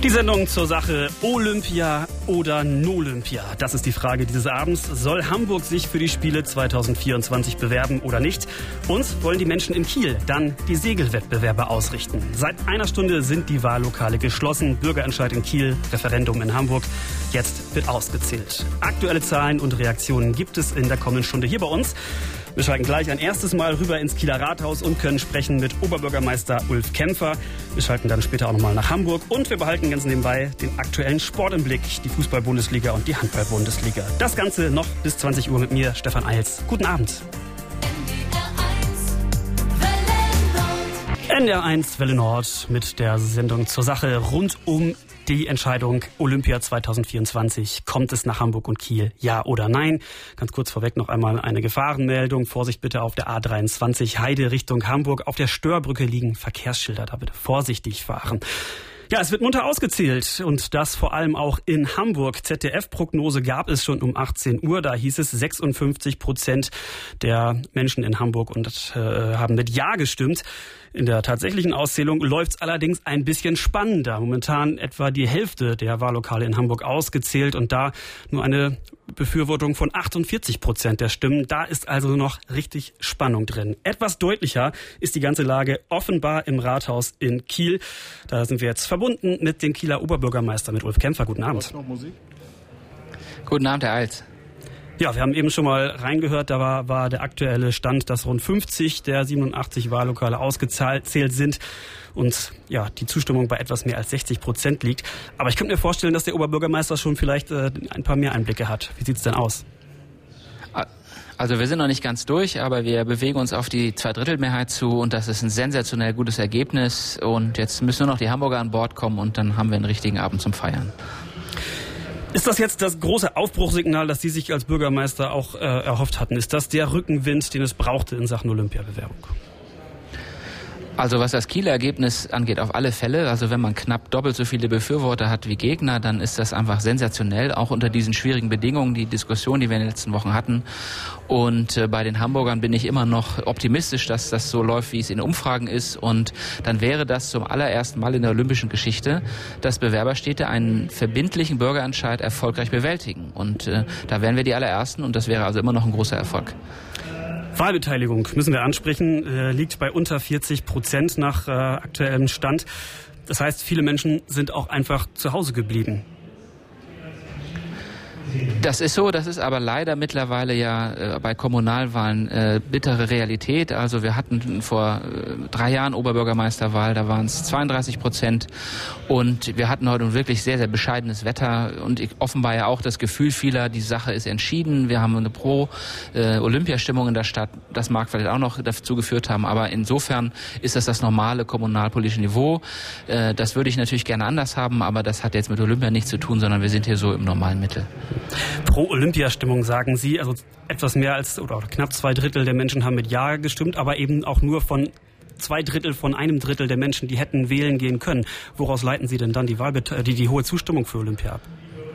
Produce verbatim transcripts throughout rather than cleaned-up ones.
Die Sendung zur Sache Olympia oder Nolympia. Das ist die Frage dieses Abends. Soll Hamburg sich für die Spiele zwanzig vierundzwanzig bewerben oder nicht? Und wollen die Menschen in Kiel dann die Segelwettbewerbe ausrichten? Seit einer Stunde sind die Wahllokale geschlossen. Bürgerentscheid in Kiel, Referendum in Hamburg. Jetzt wird ausgezählt. Aktuelle Zahlen und Reaktionen gibt es in der kommenden Stunde hier bei uns. Wir schalten gleich ein erstes Mal rüber ins Kieler Rathaus und können sprechen mit Oberbürgermeister Ulf Kämpfer. Wir schalten dann später auch nochmal nach Hamburg und wir behalten ganz nebenbei den aktuellen Sport im Blick, die Fußball-Bundesliga und die Handball-Bundesliga. Das Ganze noch bis zwanzig Uhr mit mir, Stefan Eils. Guten Abend. N D R eins Welle Nord mit der Sendung zur Sache rund um die Entscheidung Olympia zwanzig vierundzwanzig. Kommt es nach Hamburg und Kiel? Ja oder nein? Ganz kurz vorweg noch einmal eine Gefahrenmeldung. Vorsicht bitte auf der A dreiundzwanzig Heide Richtung Hamburg. Auf der Störbrücke liegen Verkehrsschilder. Da bitte vorsichtig fahren. Ja, es wird munter ausgezählt und das vor allem auch in Hamburg. Z D F-Prognose gab es schon um achtzehn Uhr. Da hieß es, sechsundfünfzig Prozent der Menschen in Hamburg und äh, haben mit Ja gestimmt. In der tatsächlichen Auszählung läuft es allerdings ein bisschen spannender. Momentan etwa die Hälfte der Wahllokale in Hamburg ausgezählt und da nur eine Befürwortung von achtundvierzig Prozent der Stimmen. Da ist also noch richtig Spannung drin. Etwas deutlicher ist die ganze Lage offenbar im Rathaus in Kiel. Da sind wir jetzt verbunden mit dem Kieler Oberbürgermeister, mit Ulf Kämpfer. Guten Abend. Noch Musik? Guten Abend, Herr Eils. Ja, wir haben eben schon mal reingehört, da war, war der aktuelle Stand, dass rund fünfzig der siebenundachtzig Wahllokale ausgezählt sind und ja, die Zustimmung bei etwas mehr als sechzig Prozent liegt. Aber ich könnte mir vorstellen, dass der Oberbürgermeister schon vielleicht äh, ein paar mehr Einblicke hat. Wie sieht's denn aus? Also wir sind noch nicht ganz durch, aber wir bewegen uns auf die Zweidrittelmehrheit zu und das ist ein sensationell gutes Ergebnis. Und jetzt müssen nur noch die Hamburger an Bord kommen und dann haben wir einen richtigen Abend zum Feiern. Ist das jetzt das große Aufbruchssignal, das Sie sich als Bürgermeister auch äh, erhofft hatten? Ist das der Rückenwind, den es brauchte in Sachen Olympiabewerbung? Also was das Kieler Ergebnis angeht, auf alle Fälle. Also wenn man knapp doppelt so viele Befürworter hat wie Gegner, dann ist das einfach sensationell, auch unter diesen schwierigen Bedingungen, die Diskussion, die wir in den letzten Wochen hatten. Und äh, bei den Hamburgern bin ich immer noch optimistisch, dass das so läuft, wie es in Umfragen ist. Und dann wäre das zum allerersten Mal in der olympischen Geschichte, dass Bewerberstädte einen verbindlichen Bürgerentscheid erfolgreich bewältigen. Und äh, da wären wir die allerersten und das wäre also immer noch ein großer Erfolg. Wahlbeteiligung müssen wir ansprechen, äh, liegt bei unter vierzig Prozent nach äh, aktuellem Stand. Das heißt, viele Menschen sind auch einfach zu Hause geblieben. Das ist so, das ist aber leider mittlerweile ja äh, bei Kommunalwahlen äh, bittere Realität. Also wir hatten vor äh, drei Jahren Oberbürgermeisterwahl, da waren es zweiunddreißig Prozent und wir hatten heute wirklich sehr, sehr bescheidenes Wetter und ich, offenbar ja auch das Gefühl vieler, die Sache ist entschieden. Wir haben eine Pro-Olympiastimmung äh, in der Stadt, das mag vielleicht auch noch dazu geführt haben, aber insofern ist das das normale kommunalpolitische Niveau. Äh, das würde ich natürlich gerne anders haben, aber das hat jetzt mit Olympia nichts zu tun, sondern wir sind hier so im normalen Mittel. Pro-Olympiastimmung, sagen Sie. Also etwas mehr als oder knapp zwei Drittel der Menschen haben mit Ja gestimmt, aber eben auch nur von zwei Drittel von einem Drittel der Menschen, die hätten wählen gehen können. Woraus leiten Sie denn dann die, Wahlbete- die, die hohe Zustimmung für Olympia ab?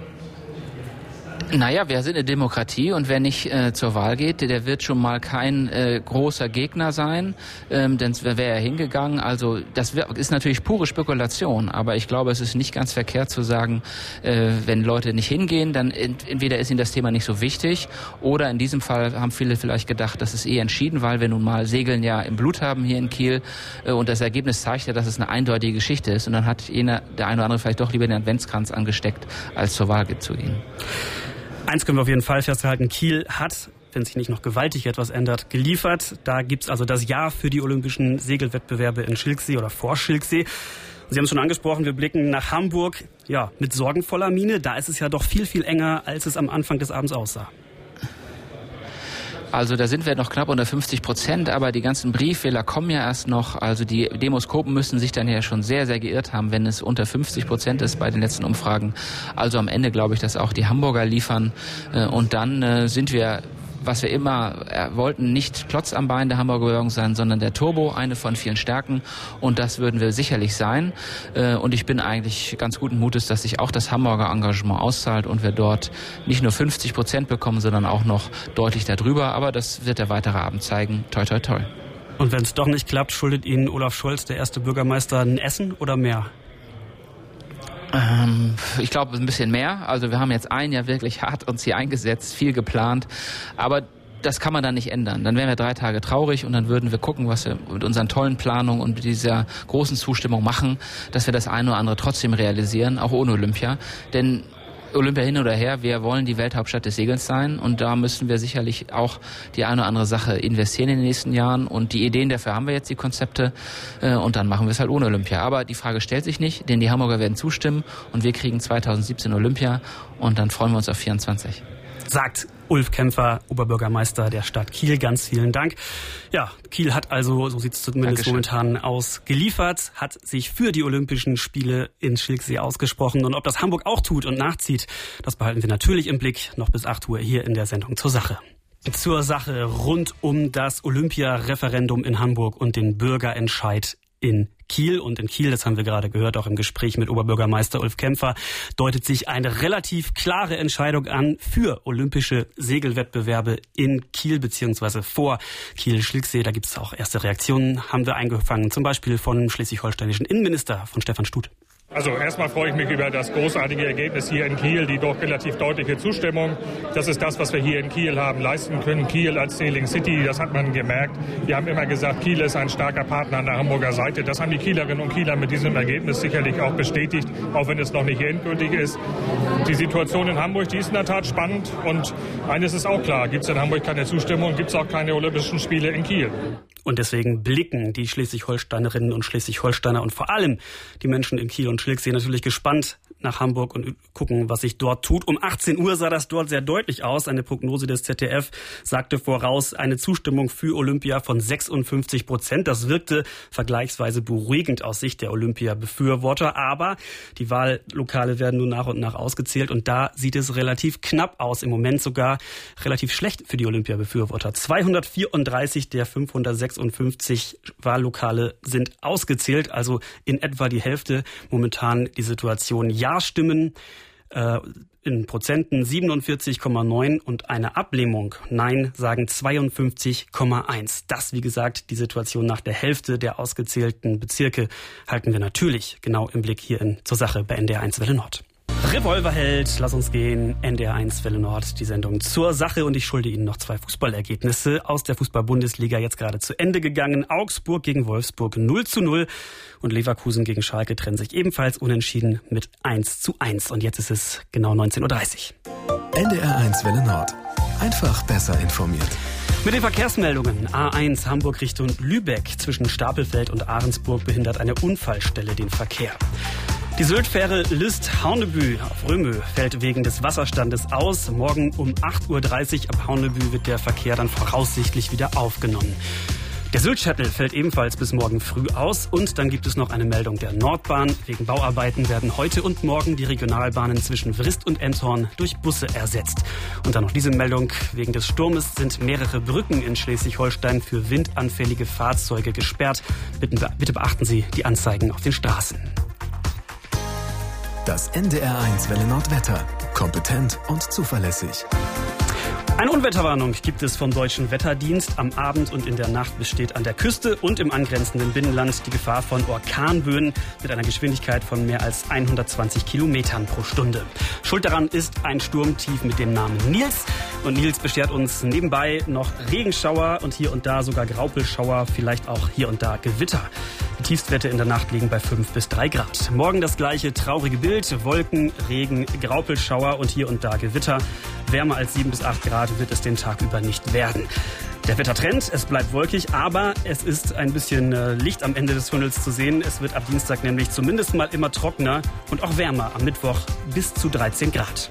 Naja, wir sind eine Demokratie und wer nicht äh, zur Wahl geht, der wird schon mal kein äh, großer Gegner sein, ähm, denn wäre er hingegangen. Also das wär, ist natürlich pure Spekulation, aber ich glaube, es ist nicht ganz verkehrt zu sagen, äh, wenn Leute nicht hingehen, dann ent- entweder ist ihnen das Thema nicht so wichtig oder in diesem Fall haben viele vielleicht gedacht, das ist eh entschieden, weil wir nun mal Segeln ja im Blut haben hier in Kiel äh, und das Ergebnis zeigt ja, dass es eine eindeutige Geschichte ist und dann hat jener, der eine oder andere vielleicht doch lieber den Adventskranz angesteckt, als zur Wahl zu gehen. Eins können wir auf jeden Fall festhalten, Kiel hat, wenn sich nicht noch gewaltig etwas ändert, geliefert. Da gibt's also das Ja für die olympischen Segelwettbewerbe in Schilksee oder vor Schilksee. Sie haben es schon angesprochen, wir blicken nach Hamburg, ja, mit sorgenvoller Miene. Da ist es ja doch viel, viel enger, als es am Anfang des Abends aussah. Also da sind wir noch knapp unter fünfzig Prozent, aber die ganzen Briefwähler kommen ja erst noch. Also die Demoskopen müssen sich dann ja schon sehr, sehr geirrt haben, wenn es unter fünfzig Prozent ist bei den letzten Umfragen. Also am Ende glaube ich, dass auch die Hamburger liefern. Und dann sind wir, was wir immer wollten, nicht Klotz am Bein der Hamburger Bewerbung sein, sondern der Turbo, eine von vielen Stärken. Und das würden wir sicherlich sein. Und ich bin eigentlich ganz guten Mutes, dass sich auch das Hamburger Engagement auszahlt und wir dort nicht nur fünfzig Prozent bekommen, sondern auch noch deutlich darüber. Aber das wird der weitere Abend zeigen. Toi, toi, toi. Und wenn es doch nicht klappt, schuldet Ihnen Olaf Scholz, der erste Bürgermeister, ein Essen oder mehr? Ähm, ich glaube ein bisschen mehr. Also wir haben jetzt ein Jahr wirklich hart uns hier eingesetzt, viel geplant, aber das kann man dann nicht ändern. Dann wären wir drei Tage traurig und dann würden wir gucken, was wir mit unseren tollen Planungen und mit dieser großen Zustimmung machen, dass wir das eine oder andere trotzdem realisieren, auch ohne Olympia. Denn Olympia hin oder her, wir wollen die Welthauptstadt des Segelns sein und da müssen wir sicherlich auch die eine oder andere Sache investieren in den nächsten Jahren und die Ideen dafür haben wir jetzt, die Konzepte, und dann machen wir es halt ohne Olympia. Aber die Frage stellt sich nicht, denn die Hamburger werden zustimmen und wir kriegen zweitausendsiebzehn Olympia und dann freuen wir uns auf vierundzwanzig. Sagt Ulf Kämpfer, Oberbürgermeister der Stadt Kiel. Ganz vielen Dank. Ja, Kiel hat also, so sieht es zumindest Dankeschön. momentan aus, geliefert, hat sich für die Olympischen Spiele in Schilksee ausgesprochen. Und ob das Hamburg auch tut und nachzieht, das behalten wir natürlich im Blick. Noch bis acht Uhr hier in der Sendung zur Sache. Zur Sache rund um das Olympia-Referendum in Hamburg und den Bürgerentscheid in Kiel. Und in Kiel, das haben wir gerade gehört, auch im Gespräch mit Oberbürgermeister Ulf Kämpfer, deutet sich eine relativ klare Entscheidung an für olympische Segelwettbewerbe in Kiel beziehungsweise vor Kiel-Schilksee. Da gibt es auch erste Reaktionen, haben wir eingefangen, zum Beispiel vom schleswig-holsteinischen Innenminister, von Stefan Stut. Also erstmal freue ich mich über das großartige Ergebnis hier in Kiel, die doch relativ deutliche Zustimmung. Das ist das, was wir hier in Kiel haben leisten können. Kiel als Sailing City, das hat man gemerkt. Wir haben immer gesagt, Kiel ist ein starker Partner an der Hamburger Seite. Das haben die Kielerinnen und Kieler mit diesem Ergebnis sicherlich auch bestätigt, auch wenn es noch nicht endgültig ist. Die Situation in Hamburg, die ist in der Tat spannend. Und eines ist auch klar, gibt es in Hamburg keine Zustimmung, gibt es auch keine Olympischen Spiele in Kiel. Und deswegen blicken die Schleswig-Holsteinerinnen und Schleswig-Holsteiner und vor allem die Menschen in Kiel und Schilksee natürlich gespannt nach Hamburg und gucken, was sich dort tut. Um achtzehn Uhr sah das dort sehr deutlich aus. Eine Prognose des Z D F sagte voraus eine Zustimmung für Olympia von sechsundfünfzig Prozent. Das wirkte vergleichsweise beruhigend aus Sicht der Olympia-Befürworter. Aber die Wahllokale werden nun nach und nach ausgezählt und da sieht es relativ knapp aus. Im Moment sogar relativ schlecht für die Olympia-Befürworter. zweihundertvierunddreißig der fünfhundertsechsundfünfzig Wahllokale sind ausgezählt, also in etwa die Hälfte. Momentan die Situation Ja-Stimmen äh, in Prozenten siebenundvierzig Komma neun und eine Ablehnung Nein sagen zweiundfünfzig Komma eins. Das, wie gesagt, die Situation nach der Hälfte der ausgezählten Bezirke halten wir natürlich genau im Blick hier in Zur Sache bei N D R eins Welle Nord. Revolverheld, lass uns gehen, N D R eins Welle Nord, die Sendung Zur Sache und ich schulde Ihnen noch zwei Fußballergebnisse aus der Fußball-Bundesliga, jetzt gerade zu Ende gegangen. Augsburg gegen Wolfsburg null zu null und Leverkusen gegen Schalke trennen sich ebenfalls unentschieden mit eins zu eins und jetzt ist es genau neunzehn Uhr dreißig. N D R eins Welle Nord, einfach besser informiert. Mit den Verkehrsmeldungen A eins Hamburg Richtung Lübeck zwischen Stapelfeld und Ahrensburg behindert eine Unfallstelle den Verkehr. Die Sylt-Fähre List-Haunebü auf Römö fällt wegen des Wasserstandes aus. Morgen um acht Uhr dreißig ab Haunebü wird der Verkehr dann voraussichtlich wieder aufgenommen. Der Sylt-Shuttle fällt ebenfalls bis morgen früh aus. Und dann gibt es noch eine Meldung der Nordbahn. Wegen Bauarbeiten werden heute und morgen die Regionalbahnen zwischen Vrist und Emshorn durch Busse ersetzt. Und dann noch diese Meldung. Wegen des Sturmes sind mehrere Brücken in Schleswig-Holstein für windanfällige Fahrzeuge gesperrt. Bitte, bitte beachten Sie die Anzeigen auf den Straßen. Das N D R eins Welle Nord Wetter. Kompetent und zuverlässig. Eine Unwetterwarnung gibt es vom Deutschen Wetterdienst. Am Abend und in der Nacht besteht an der Küste und im angrenzenden Binnenland die Gefahr von Orkanböen mit einer Geschwindigkeit von mehr als hundertzwanzig Kilometern pro Stunde. Schuld daran ist ein Sturmtief mit dem Namen Nils. Und Nils beschert uns nebenbei noch Regenschauer und hier und da sogar Graupelschauer, vielleicht auch hier und da Gewitter. Die Tiefstwerte in der Nacht liegen bei fünf bis drei Grad. Morgen das gleiche traurige Bild. Wolken, Regen, Graupelschauer und hier und da Gewitter. Wärmer als sieben bis acht Grad wird es den Tag über nicht werden. Der Wettertrend, es bleibt wolkig, aber es ist ein bisschen Licht am Ende des Tunnels zu sehen. Es wird ab Dienstag nämlich zumindest mal immer trockener und auch wärmer. Am Mittwoch bis zu dreizehn Grad.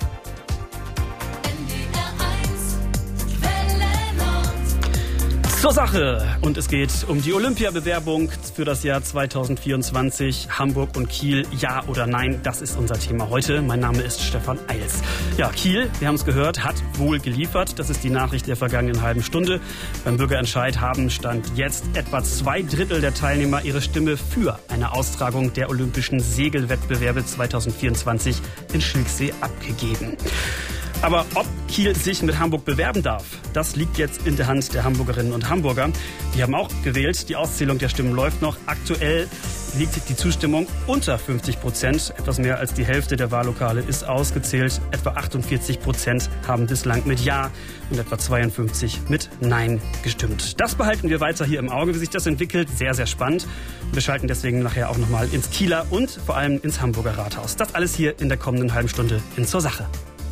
Zur Sache. Und es geht um die Olympiabewerbung für das Jahr zweitausendvierundzwanzig. Hamburg und Kiel, ja oder nein? Das ist unser Thema heute. Mein Name ist Stefan Eils. Ja, Kiel, wir haben es gehört, hat wohl geliefert. Das ist die Nachricht der vergangenen halben Stunde. Beim Bürgerentscheid haben Stand jetzt etwa zwei Drittel der Teilnehmer ihre Stimme für eine Austragung der Olympischen Segelwettbewerbe zweitausendvierundzwanzig in Schilksee abgegeben. Aber ob Kiel sich mit Hamburg bewerben darf, das liegt jetzt in der Hand der Hamburgerinnen und Hamburger. Die haben auch gewählt. Die Auszählung der Stimmen läuft noch. Aktuell liegt die Zustimmung unter fünfzig Prozent. Etwas mehr als die Hälfte der Wahllokale ist ausgezählt. Etwa achtundvierzig Prozent haben bislang mit Ja und etwa zweiundfünfzig mit Nein gestimmt. Das behalten wir weiter hier im Auge, wie sich das entwickelt. Sehr, sehr spannend. Wir schalten deswegen nachher auch nochmal ins Kieler und vor allem ins Hamburger Rathaus. Das alles hier in der kommenden halben Stunde in Zur Sache.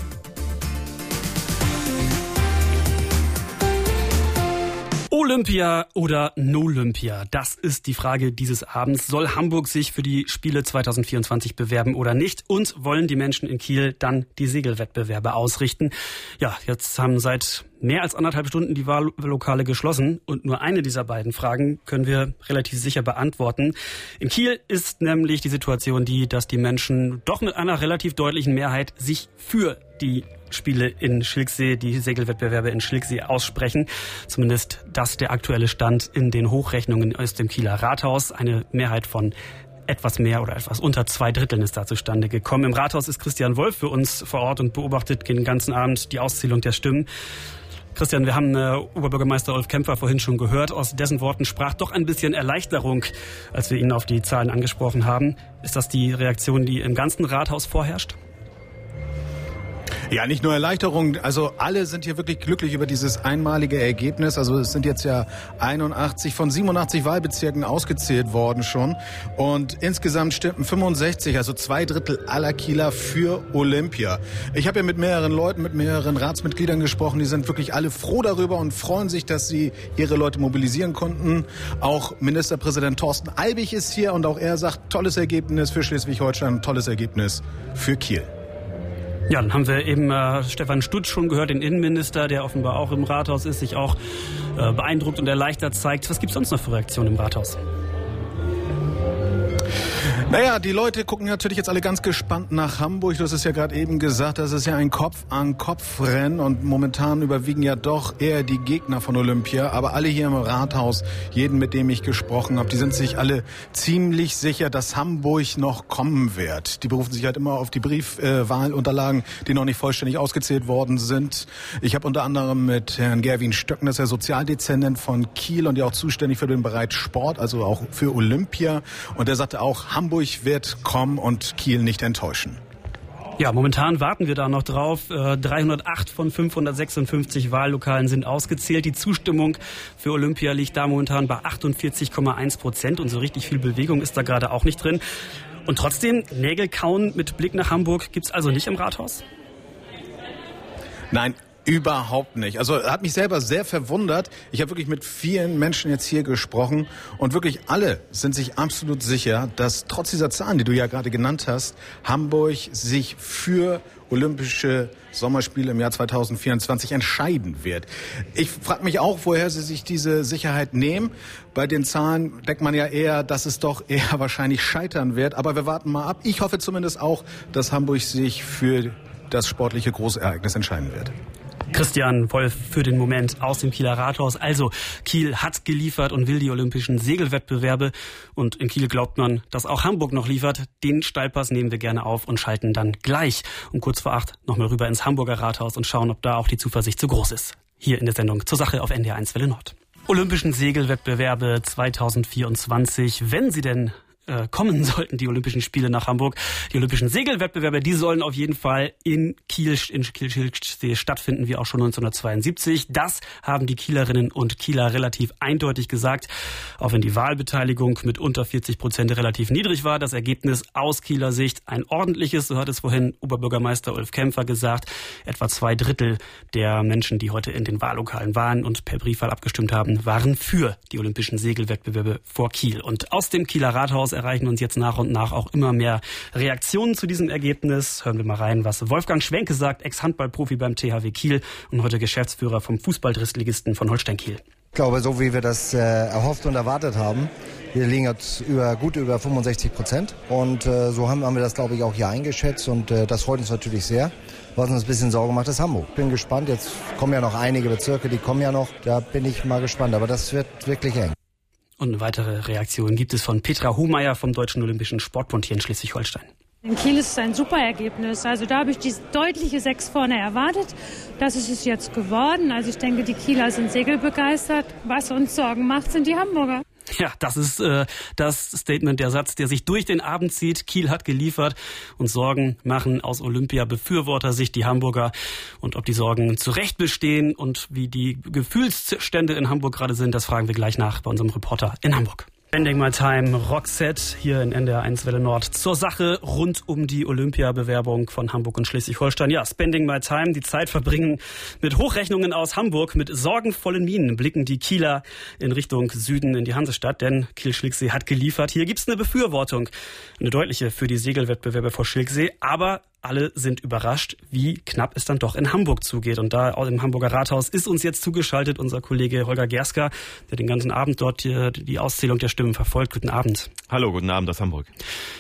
Olympia oder Nolympia? Das ist die Frage dieses Abends. Soll Hamburg sich für die Spiele zwanzig vierundzwanzig bewerben oder nicht? Und wollen die Menschen in Kiel dann die Segelwettbewerbe ausrichten? Ja, jetzt haben seit mehr als anderthalb Stunden die Wahllokale geschlossen und nur eine dieser beiden Fragen können wir relativ sicher beantworten. In Kiel ist nämlich die Situation die, dass die Menschen doch mit einer relativ deutlichen Mehrheit sich für die Spiele in Schilksee, die Segelwettbewerbe in Schilksee aussprechen. Zumindest das der aktuelle Stand in den Hochrechnungen aus dem Kieler Rathaus. Eine Mehrheit von etwas mehr oder etwas unter zwei Dritteln ist da zustande gekommen. Im Rathaus ist Christian Wolf für uns vor Ort und beobachtet den ganzen Abend die Auszählung der Stimmen. Christian, wir haben äh, Oberbürgermeister Ulf Kämpfer vorhin schon gehört. Aus dessen Worten sprach doch ein bisschen Erleichterung, als wir ihn auf die Zahlen angesprochen haben. Ist das die Reaktion, die im ganzen Rathaus vorherrscht? Ja, nicht nur Erleichterung, also alle sind hier wirklich glücklich über dieses einmalige Ergebnis. Also es sind jetzt ja einundachtzig von siebenundachtzig Wahlbezirken ausgezählt worden schon. Und insgesamt stimmten fünfundsechzig, also zwei Drittel aller Kieler für Olympia. Ich habe ja mit mehreren Leuten, mit mehreren Ratsmitgliedern gesprochen, die sind wirklich alle froh darüber und freuen sich, dass sie ihre Leute mobilisieren konnten. Auch Ministerpräsident Thorsten Albig ist hier und auch er sagt, tolles Ergebnis für Schleswig-Holstein, tolles Ergebnis für Kiel. Ja, dann haben wir eben äh, Stefan Stutz schon gehört, den Innenminister, der offenbar auch im Rathaus ist, sich auch äh, beeindruckt und erleichtert zeigt. Was gibt es sonst noch für Reaktionen im Rathaus? Naja, die Leute gucken natürlich jetzt alle ganz gespannt nach Hamburg. Du hast es ja gerade eben gesagt, das ist ja ein Kopf-an-Kopf-Rennen und momentan überwiegen ja doch eher die Gegner von Olympia. Aber alle hier im Rathaus, jeden, mit dem ich gesprochen habe, die sind sich alle ziemlich sicher, dass Hamburg noch kommen wird. Die berufen sich halt immer auf die Briefwahlunterlagen, äh, die noch nicht vollständig ausgezählt worden sind. Ich habe unter anderem mit Herrn Gerwin Stöcken, das ist der Sozialdezernent von Kiel und ja auch zuständig für den Bereich Sport, also auch für Olympia. Und der sagte auch, Hamburg wird kommen und Kiel nicht enttäuschen. Ja, momentan warten wir da noch drauf. dreihundertacht von fünfhundertsechsundfünfzig Wahllokalen sind ausgezählt. Die Zustimmung für Olympia liegt da momentan bei achtundvierzig Komma eins Prozent und so richtig viel Bewegung ist da gerade auch nicht drin. Und trotzdem, Nägel kauen mit Blick nach Hamburg gibt's also nicht im Rathaus? Nein. Überhaupt nicht. Also hat mich selber sehr verwundert. Ich habe wirklich mit vielen Menschen jetzt hier gesprochen und wirklich alle sind sich absolut sicher, dass trotz dieser Zahlen, die du ja gerade genannt hast, Hamburg sich für Olympische Sommerspiele im Jahr zwanzig vierundzwanzig entscheiden wird. Ich frage mich auch, woher sie sich diese Sicherheit nehmen. Bei den Zahlen denkt man ja eher, dass es doch eher wahrscheinlich scheitern wird. Aber wir warten mal ab. Ich hoffe zumindest auch, dass Hamburg sich für das sportliche Großereignis entscheiden wird. Christian Wolf für den Moment aus dem Kieler Rathaus. Also Kiel hat geliefert und will die olympischen Segelwettbewerbe. Und in Kiel glaubt man, dass auch Hamburg noch liefert. Den Steilpass nehmen wir gerne auf und schalten dann gleich um kurz vor acht nochmal rüber ins Hamburger Rathaus und schauen, ob da auch die Zuversicht zu groß ist. Hier in der Sendung Zur Sache auf N D R eins Welle Nord. Olympischen Segelwettbewerbe zwanzig vierundzwanzig, wenn sie denn kommen sollten, die Olympischen Spiele nach Hamburg. Die Olympischen Segelwettbewerbe, die sollen auf jeden Fall in Kiel, in Kiel stattfinden, wie auch schon neunzehnhundertzweiundsiebzig. Das haben die Kielerinnen und Kieler relativ eindeutig gesagt. Auch wenn die Wahlbeteiligung mit unter vierzig Prozent relativ niedrig war, das Ergebnis aus Kieler Sicht ein ordentliches, so hat es vorhin Oberbürgermeister Ulf Kämpfer gesagt. Etwa zwei Drittel der Menschen, die heute in den Wahllokalen waren und per Briefwahl abgestimmt haben, waren für die Olympischen Segelwettbewerbe vor Kiel. Und aus dem Kieler Rathaus erreichen uns jetzt nach und nach auch immer mehr Reaktionen zu diesem Ergebnis. Hören wir mal rein, was Wolfgang Schwenke sagt, Ex-Handballprofi beim T H W Kiel und heute Geschäftsführer vom Fußball-Drittligisten von Holstein Kiel. Ich glaube, so wie wir das äh, erhofft und erwartet haben, wir liegen jetzt über, gut über fünfundsechzig Prozent und äh, so haben, haben wir das, glaube ich, auch hier eingeschätzt und äh, das freut uns natürlich sehr. Was uns ein bisschen Sorge macht, ist Hamburg. Bin gespannt, jetzt kommen ja noch einige Bezirke, die kommen ja noch, da bin ich mal gespannt, aber das wird wirklich eng. Und eine weitere Reaktion gibt es von Petra Hohmeier vom Deutschen Olympischen Sportbund hier in Schleswig-Holstein. In Kiel ist es ein super Ergebnis. Also da habe ich die deutliche sechs vorne erwartet. Das ist es jetzt geworden. Also ich denke, die Kieler sind segelbegeistert. Was uns Sorgen macht, sind die Hamburger. Ja, das ist äh, das Statement, der Satz, der sich durch den Abend zieht. Kiel hat geliefert und Sorgen machen aus Olympia-Befürworter-Sicht die Hamburger. Und ob die Sorgen zu Recht bestehen und wie die Gefühlsstände in Hamburg gerade sind, das fragen wir gleich nach bei unserem Reporter in Hamburg. Spending My Time, Roxette, hier in N D R eins Welle Nord. Zur Sache rund um die Olympia-Bewerbung von Hamburg und Schleswig-Holstein. Ja, Spending My Time, die Zeit verbringen mit Hochrechnungen aus Hamburg. Mit sorgenvollen Mienen blicken die Kieler in Richtung Süden in die Hansestadt, denn Kiel-Schilksee hat geliefert. Hier gibt's eine Befürwortung, eine deutliche für die Segelwettbewerbe vor Schilksee, aber alle sind überrascht, wie knapp es dann doch in Hamburg zugeht. Und da im Hamburger Rathaus ist uns jetzt zugeschaltet unser Kollege Holger Gerska, der den ganzen Abend dort die, die Auszählung der Stimmen verfolgt. Guten Abend. Hallo, guten Abend aus Hamburg.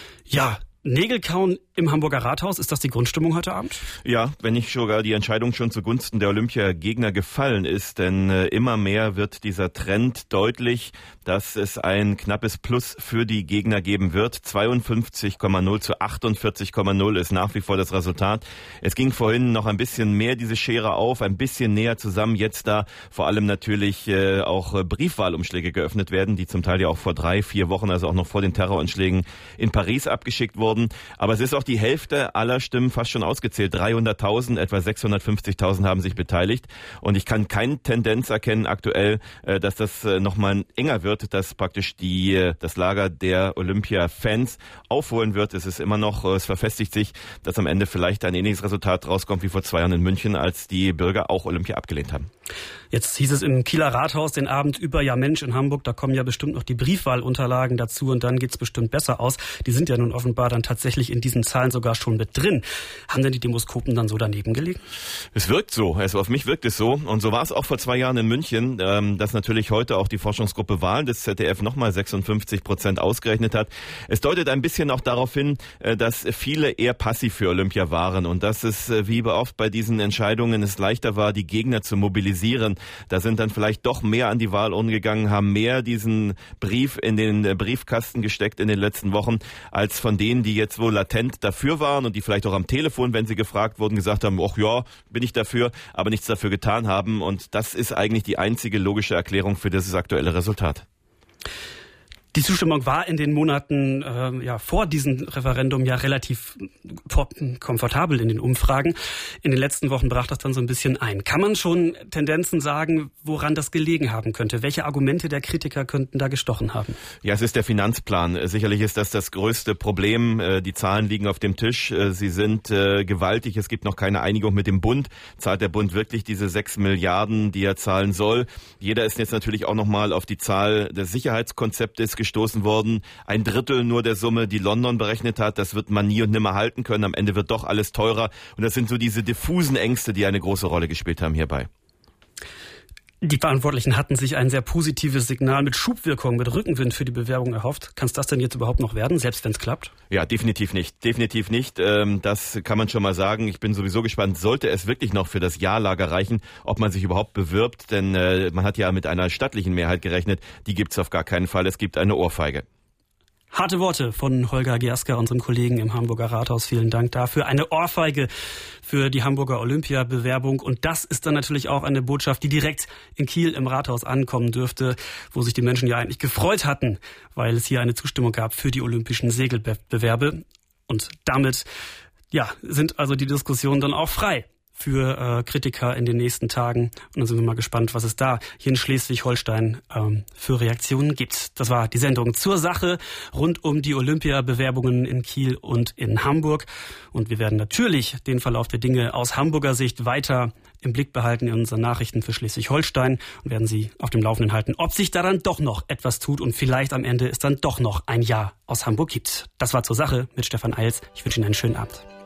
Ja, Nägel kauen im Hamburger Rathaus. Ist das die Grundstimmung heute Abend? Ja, wenn nicht sogar die Entscheidung schon zugunsten der Olympiagegner gefallen ist. Denn äh, immer mehr wird dieser Trend deutlich, dass es ein knappes Plus für die Gegner geben wird. zweiundfünfzig Komma null zu achtundvierzig Komma null ist nach wie vor das Resultat. Es ging vorhin noch ein bisschen mehr diese Schere auf, ein bisschen näher zusammen. Jetzt da vor allem natürlich äh, auch äh, Briefwahlumschläge geöffnet werden, die zum Teil ja auch vor drei, vier Wochen, also auch noch vor den Terroranschlägen in Paris abgeschickt wurden. Aber es ist auch die Hälfte aller Stimmen fast schon ausgezählt. dreihunderttausend, etwa sechshundertfünfzigtausend haben sich beteiligt. Und ich kann keine Tendenz erkennen aktuell, äh, dass das äh, nochmal enger wird, dass praktisch die äh, das Lager der Olympia-Fans aufholen wird. Es ist immer noch, äh, es verfestigt sich, dass am Ende vielleicht ein ähnliches Resultat rauskommt wie vor zwei Jahren in München, als die Bürger auch Olympia abgelehnt haben. Jetzt hieß es im Kieler Rathaus den Abend über, ja Mensch, in Hamburg, da kommen ja bestimmt noch die Briefwahlunterlagen dazu und dann geht's bestimmt besser aus. Die sind ja nun offenbar dann tatsächlich in diesen Zahlen sogar schon mit drin. Haben denn die Demoskopen dann so daneben gelegen? Es wirkt so, also auf mich wirkt es so. Und so war es auch vor zwei Jahren in München, ähm, dass natürlich heute auch die Forschungsgruppe Wahlen des Z D F nochmal sechsundfünfzig Prozent ausgerechnet hat. Es deutet ein bisschen auch darauf hin, äh, dass viele eher passiv für Olympia waren und dass es, äh, wie oft bei diesen Entscheidungen, es leichter war, die Gegner zu mobilisieren. Da sind dann vielleicht doch mehr an die Wahlurne gegangen, haben mehr diesen Brief in den Briefkasten gesteckt in den letzten Wochen, als von denen, die jetzt wohl latent dafür waren und die vielleicht auch am Telefon, wenn sie gefragt wurden, gesagt haben, ach ja, bin ich dafür, aber nichts dafür getan haben. Und das ist eigentlich die einzige logische Erklärung für dieses aktuelle Resultat. Die Zustimmung war in den Monaten äh, ja vor diesem Referendum ja relativ komfortabel in den Umfragen. In den letzten Wochen brach das dann so ein bisschen ein. Kann man schon Tendenzen sagen, woran das gelegen haben könnte? Welche Argumente der Kritiker könnten da gestochen haben? Ja, es ist der Finanzplan. Sicherlich ist das das größte Problem. Die Zahlen liegen auf dem Tisch. Sie sind äh, gewaltig. Es gibt noch keine Einigung mit dem Bund. Zahlt der Bund wirklich diese sechs Milliarden, die er zahlen soll? Jeder ist jetzt natürlich auch noch mal auf die Zahl des Sicherheitskonzeptes gestoßen worden. Ein Drittel nur der Summe, die London berechnet hat. Das wird man nie und nimmer halten können. Am Ende wird doch alles teurer. Und das sind so diese diffusen Ängste, die eine große Rolle gespielt haben hierbei. Die Verantwortlichen hatten sich ein sehr positives Signal mit Schubwirkung, mit Rückenwind für die Bewerbung erhofft. Kann es das denn jetzt überhaupt noch werden, selbst wenn es klappt? Ja, definitiv nicht. Definitiv nicht. Das kann man schon mal sagen. Ich bin sowieso gespannt, sollte es wirklich noch für das Ja-Lager reichen, ob man sich überhaupt bewirbt. Denn man hat ja mit einer stattlichen Mehrheit gerechnet. Die gibt es auf gar keinen Fall. Es gibt eine Ohrfeige. Harte Worte von Holger Gerska, unserem Kollegen im Hamburger Rathaus. Vielen Dank dafür. Eine Ohrfeige für die Hamburger Olympia-Bewerbung. Und das ist dann natürlich auch eine Botschaft, die direkt in Kiel im Rathaus ankommen dürfte, wo sich die Menschen ja eigentlich gefreut hatten, weil es hier eine Zustimmung gab für die olympischen Segelbewerbe. Und damit, ja, sind also die Diskussionen dann auch frei für äh, Kritiker in den nächsten Tagen. Und dann sind wir mal gespannt, was es da hier in Schleswig-Holstein ähm, für Reaktionen gibt. Das war die Sendung zur Sache rund um die Olympia-Bewerbungen in Kiel und in Hamburg. Und wir werden natürlich den Verlauf der Dinge aus Hamburger Sicht weiter im Blick behalten in unseren Nachrichten für Schleswig-Holstein und werden Sie auf dem Laufenden halten, ob sich daran doch noch etwas tut und vielleicht am Ende es dann doch noch ein Ja aus Hamburg gibt. Das war zur Sache mit Stefan Eils. Ich wünsche Ihnen einen schönen Abend.